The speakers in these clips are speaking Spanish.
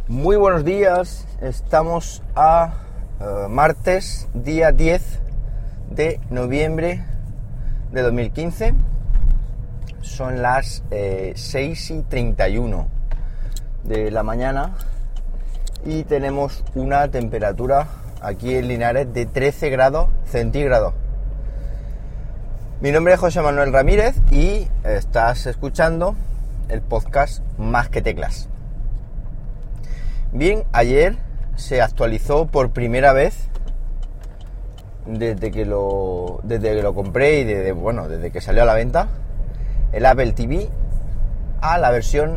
Muy buenos días, estamos a martes, día 10 de noviembre de 2015, son las 6:31 de la mañana y tenemos una temperatura aquí en Linares de 13 grados centígrados. Mi nombre es José Manuel Ramírez y estás escuchando el podcast Más que Teclas. Bien, ayer se actualizó por primera vez desde que lo compré y desde que salió a la venta el Apple TV a la versión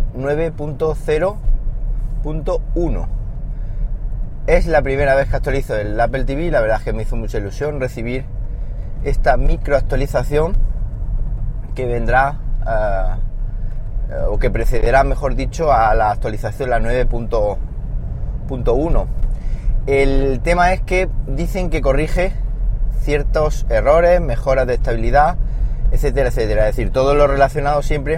9.0.1. Es la primera vez que actualizo el Apple TV y la verdad es que me hizo mucha ilusión recibir esta microactualización que vendrá o que precederá, mejor dicho, a la actualización la 9.1. El tema es que dicen que corrige ciertos errores, mejoras de estabilidad, etcétera, etcétera. Es decir, todo lo relacionado siempre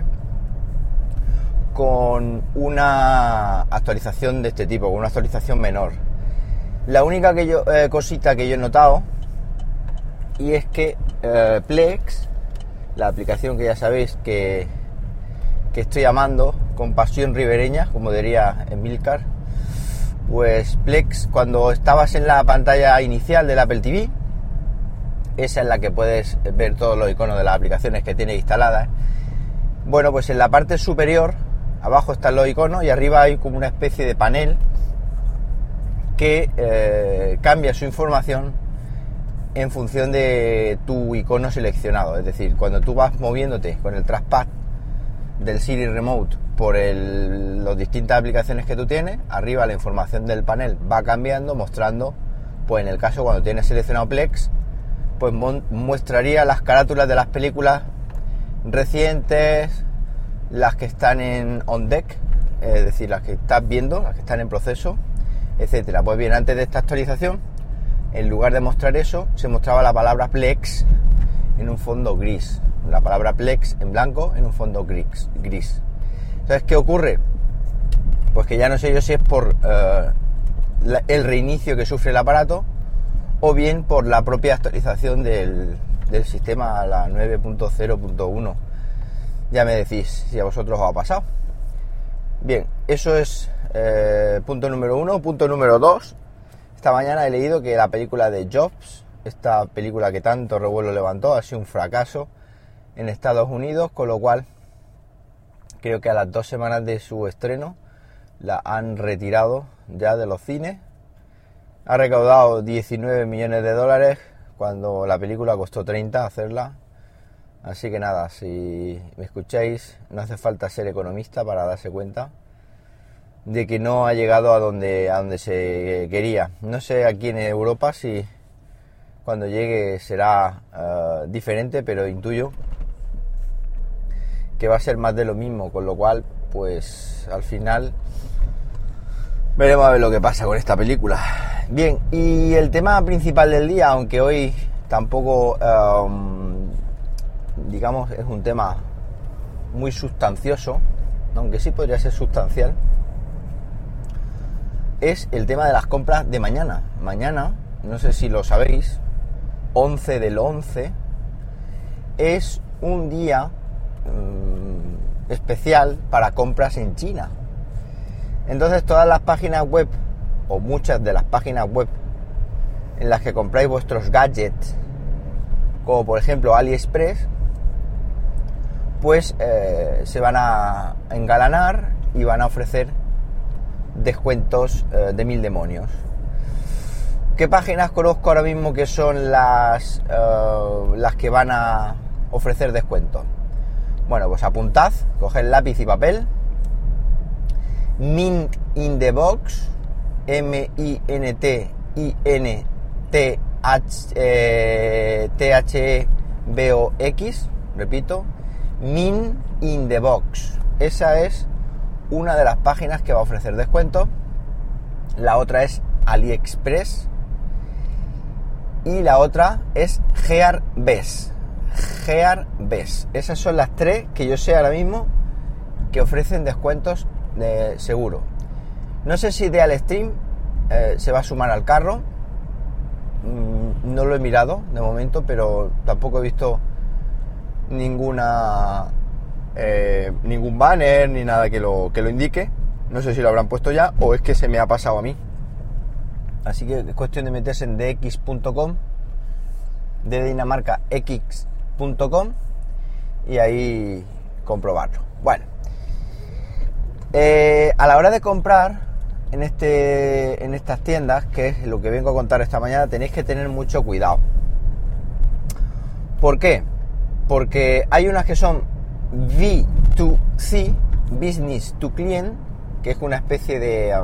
con una actualización de este tipo, con una actualización menor. La única cosita que yo he notado, y es que Plex, la aplicación que ya sabéis que estoy amando con pasión ribereña, como diría Emilcar, pues Plex, cuando estabas en la pantalla inicial del Apple TV, esa en la que puedes ver todos los iconos de las aplicaciones que tiene instaladas, bueno, pues en la parte superior, abajo están los iconos y arriba hay como una especie de panel que cambia su información en función de tu icono seleccionado. Es decir, cuando tú vas moviéndote con el trackpad del Siri Remote por las distintas aplicaciones que tú tienes, arriba la información del panel va cambiando, mostrando, pues en el caso cuando tienes seleccionado Plex, pues mostraría las carátulas de las películas recientes, las que están en on deck, es decir, las que estás viendo, las que están en proceso, etcétera. Pues bien, antes de esta actualización, en lugar de mostrar eso, se mostraba la palabra Plex en un fondo gris, la palabra Plex en blanco en un fondo gris. ¿Sabes qué ocurre? Pues que ya no sé yo si es por el reinicio que sufre el aparato o bien por la propia actualización del sistema a la 9.0.1. Ya me decís si a vosotros os ha pasado. Bien, eso es punto número 1. Punto número 2. Esta mañana he leído que la película de Jobs, esta película que tanto revuelo levantó, ha sido un fracaso en Estados Unidos, con lo cual creo que a las 2 semanas de su estreno la han retirado ya de los cines. Ha recaudado 19 millones de dólares cuando la película costó 30 hacerla. Así que nada, si me escucháis, no hace falta ser economista para darse cuenta de que no ha llegado a donde se quería. No sé aquí en Europa si cuando llegue será diferente, pero intuyo que va a ser más de lo mismo, con lo cual, pues al final veremos a ver lo que pasa con esta película. Bien, y el tema principal del día, aunque hoy tampoco, digamos, es un tema muy sustancioso, aunque sí podría ser sustancial, es el tema de las compras de mañana. Mañana, no sé si lo sabéis, 11 del 11, es un día especial para compras en China. Entonces todas las páginas web, o muchas de las páginas web en las que compráis vuestros gadgets, como por ejemplo AliExpress, pues se van a engalanar y van a ofrecer descuentos de mil demonios. ¿Qué páginas conozco ahora mismo que son las que van a ofrecer descuentos? Bueno, pues apuntad, coged lápiz y papel. Mint in the Box, MINTINTHEBOX, repito, Mint in the Box. Esa es una de las páginas que va a ofrecer descuentos. La otra es AliExpress y la otra es Gearbest. Esas son las tres que yo sé ahora mismo que ofrecen descuentos de seguro. No sé si Idealstream se va a sumar al carro. No lo he mirado de momento, pero tampoco he visto ningún banner ni nada que lo indique. No sé si lo habrán puesto ya o es que se me ha pasado a mí. Así que es cuestión de meterse en dx.com, de Dinamarca x.com, y ahí comprobarlo. Bueno, a la hora de comprar en estas tiendas, que es lo que vengo a contar esta mañana, tenéis que tener mucho cuidado. ¿Por qué? Porque hay unas que son B2C, Business to Client, que es una especie de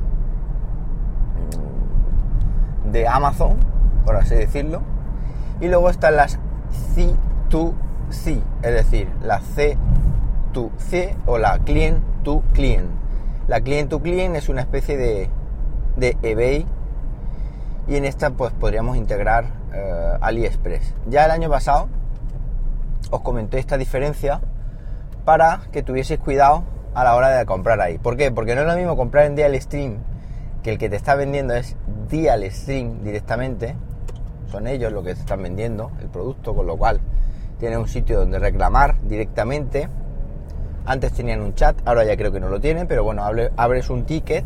Amazon, por así decirlo, y luego están las C2C, es decir, la C2C o la Client to Client. La Client to Client es una especie de eBay, y en esta pues podríamos integrar AliExpress. Ya el año pasado os comenté esta diferencia para que tuvieseis cuidado a la hora de comprar ahí. ¿Por qué? Porque no es lo mismo comprar en Idealstream, que el que te está vendiendo es Idealstream directamente, son ellos los que te están vendiendo el producto, con lo cual tienes un sitio donde reclamar directamente. Antes tenían un chat, ahora ya creo que no lo tienen, pero bueno, abres un ticket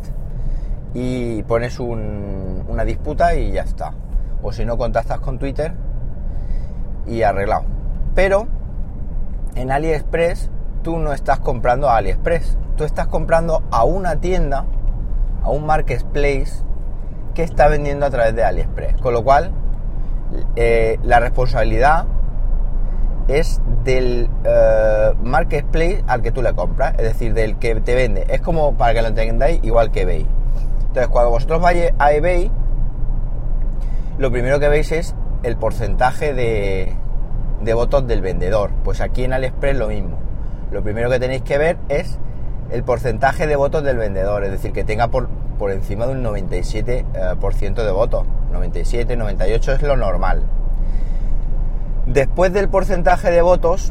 y pones una disputa y ya está. O si no, contactas con Twitter y arreglado. Pero en AliExpress tú no estás comprando a AliExpress, tú estás comprando a una tienda, a un marketplace que está vendiendo a través de AliExpress, con lo cual la responsabilidad es del marketplace al que tú le compras, es decir, del que te vende. Es como, para que lo entendáis, igual que eBay. Entonces, cuando vosotros vayáis a eBay, lo primero que veis es el porcentaje de votos del vendedor. Pues aquí en AliExpress lo mismo. Lo primero que tenéis que ver es el porcentaje de votos del vendedor, es decir, que tenga por encima de un 97% de votos. 97, 98 es lo normal. Después del porcentaje de votos,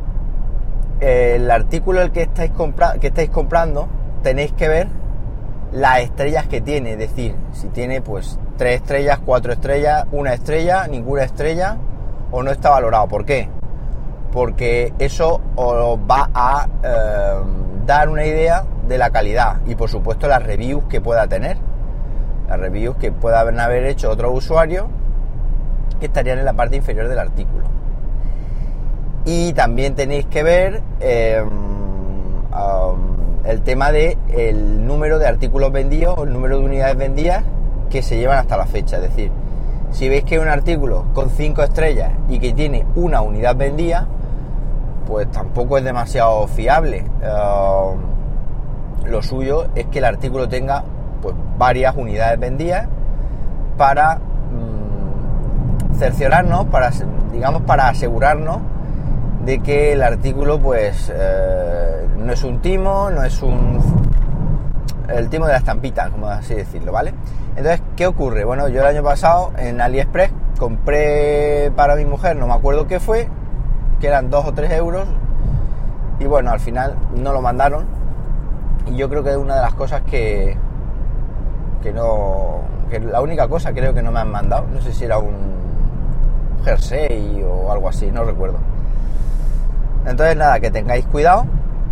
el artículo el que estáis comprando, tenéis que ver las estrellas que tiene, es decir, si tiene pues 3 estrellas, 4 estrellas, 1 estrella, ninguna estrella, o no está valorado. ¿Por qué? Porque eso os va a dar una idea de la calidad y por supuesto las reviews que pueda tener, las reviews que puedan haber hecho otros usuarios que estarían en la parte inferior del artículo. Y también tenéis que ver el tema de el número de artículos vendidos o el número de unidades vendidas que se llevan hasta la fecha. Es decir, si veis que hay un artículo con 5 estrellas y que tiene una unidad vendida, pues tampoco es demasiado fiable. Lo suyo es que el artículo tenga pues varias unidades vendidas para cerciorarnos, para asegurarnos de que el artículo pues no es un timo, no es el timo de la estampita, como así decirlo, ¿vale? Entonces, ¿qué ocurre? Bueno, yo el año pasado en AliExpress compré para mi mujer, no me acuerdo qué fue, que eran 2 o 3 euros, y bueno, al final no lo mandaron, y yo creo que es una de las cosas que la única cosa creo que no me han mandado, no sé si era un jersey o algo así, no recuerdo. Entonces nada, que tengáis cuidado,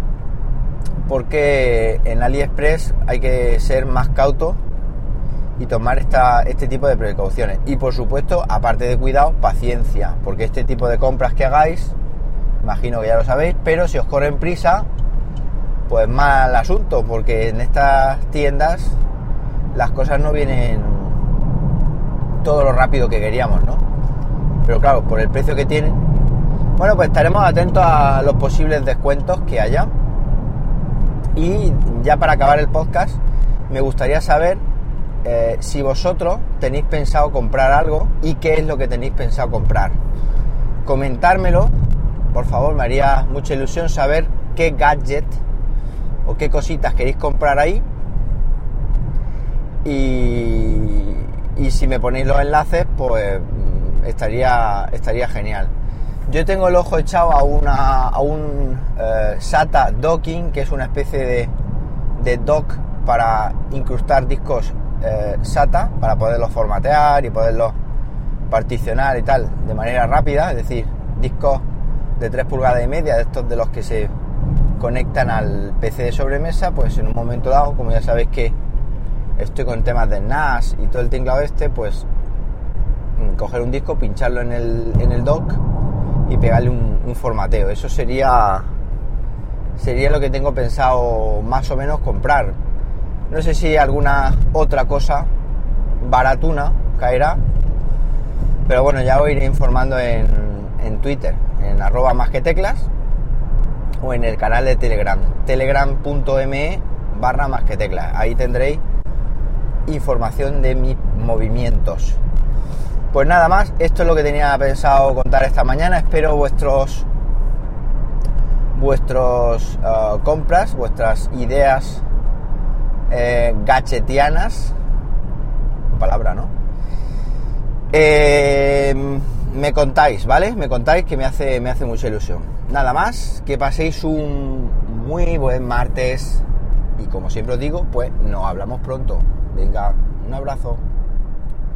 porque en AliExpress hay que ser más cautos y tomar este tipo de precauciones. Y por supuesto, aparte de cuidado, paciencia, porque este tipo de compras que hagáis, imagino que ya lo sabéis, pero si os corren prisa, pues mal asunto, porque en estas tiendas las cosas no vienen todo lo rápido que queríamos, ¿no? Pero claro, por el precio que tienen. Bueno, pues estaremos atentos a los posibles descuentos que haya. Y ya para acabar el podcast, me gustaría saber si vosotros tenéis pensado comprar algo y qué es lo que tenéis pensado comprar. Comentármelo, por favor, me haría mucha ilusión saber qué gadget o qué cositas queréis comprar ahí. Y si me ponéis los enlaces, pues estaría genial. Yo tengo el ojo echado a un SATA docking, que es una especie de dock para incrustar discos SATA, para poderlos formatear y poderlos particionar y tal de manera rápida, es decir, discos de 3 pulgadas y media, de estos de los que se conectan al PC de sobremesa. Pues en un momento dado, como ya sabéis que estoy con temas de NAS y todo el tinglado pues coger un disco, pincharlo en el dock y pegarle un formateo. Eso sería lo que tengo pensado más o menos comprar. No sé si alguna otra cosa baratuna caerá, pero bueno, ya os iré informando en Twitter, en @masqueteclas, o en el canal de Telegram, telegram.me/masqueteclas. Ahí tendréis información de mis movimientos. Pues nada más, esto es lo que tenía pensado contar esta mañana. Espero vuestros compras, vuestras ideas gadgetianas, palabra, ¿no? Me contáis, ¿vale? Me contáis, que me hace mucha ilusión. Nada más, que paséis un muy buen martes y, como siempre os digo, pues nos hablamos pronto. Venga, un abrazo.